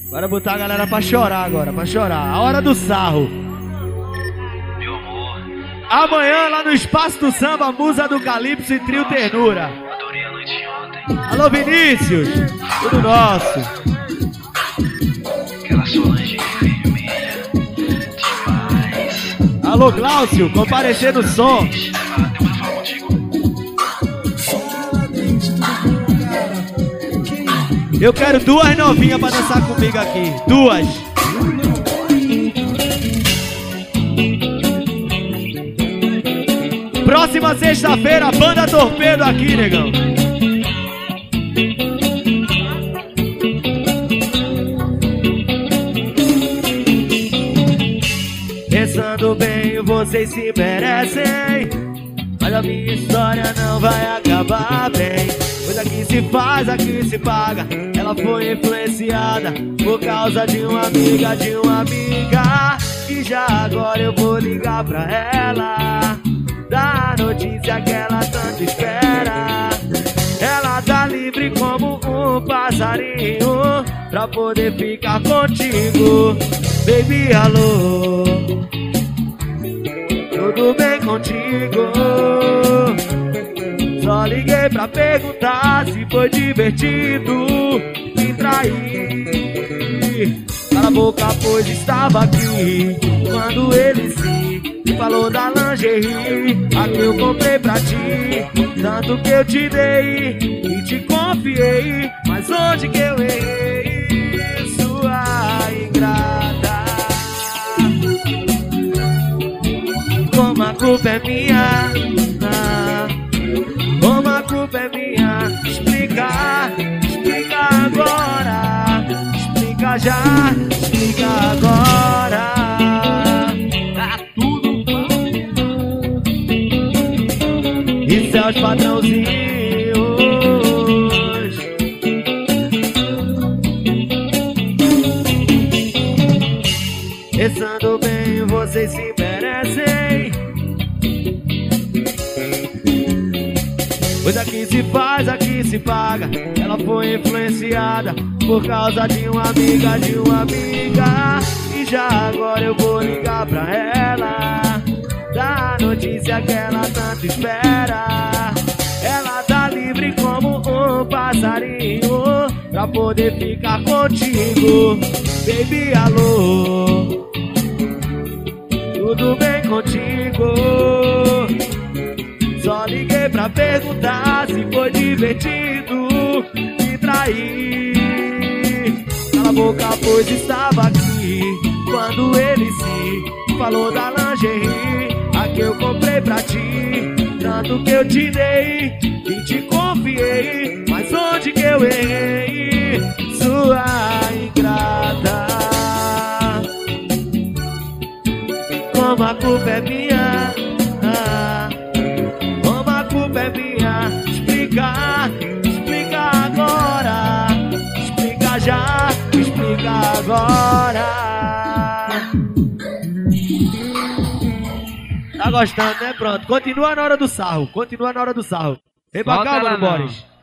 Bora botar a galera pra chorar agora, pra chorar. A hora do sarro. Meu amor. Amanhã lá no Espaço do Samba, Musa do Calypso e Trio Ternura. Adorei a noite de ontem. Alô Vinícius, tudo nosso. Aquela Solange vermelha. Demais. Alô Glaucio, comparecer no som. Depois eu falo contigo. Eu quero duas novinhas pra dançar comigo aqui. Duas. Próxima sexta-feira, Banda Torpedo aqui, negão. Pensando bem, vocês se merecem, mas a minha história não vai acabar bem. Coisa que se faz, aqui se paga. Ela foi influenciada por causa de uma amiga, e já agora eu vou ligar pra ela, dar a notícia que ela tanto espera. Ela tá livre como um passarinho pra poder ficar contigo. Baby, alô, tudo bem contigo? Só liguei pra perguntar se foi divertido me trair. Cala a boca, pois estava aqui quando ele se falou da lingerie, a que eu comprei pra ti. Tanto que eu te dei e te confiei, mas onde que eu errei, sua ingrata? Como a culpa é minha, como a culpa é minha. Explica agora, explica já, explica agora. Tá tudo bom. Isso é os padrãozinhos. Pensando bem, vocês se merecem. Coisa que se faz, aqui se paga. Ela foi influenciada por causa de uma amiga, e já agora eu vou ligar pra ela, dar a notícia que ela tanto espera. Ela tá livre como um passarinho pra poder ficar contigo. Baby, alô, tudo bem contigo? Só liguei pra perguntar se foi divertido me trair. Cala a boca, pois estava aqui quando ele se falou da lingerie, a que eu comprei pra ti. Tanto que eu te dei e te confiei, mas onde que eu errei, sua ingrata? Como a culpa é minha, como a culpa é minha. Explica agora, explica já, explica agora. Tá gostando, né? Pronto, continua na hora do sarro, continua na hora do sarro. Vem pra cá, mano, Boris.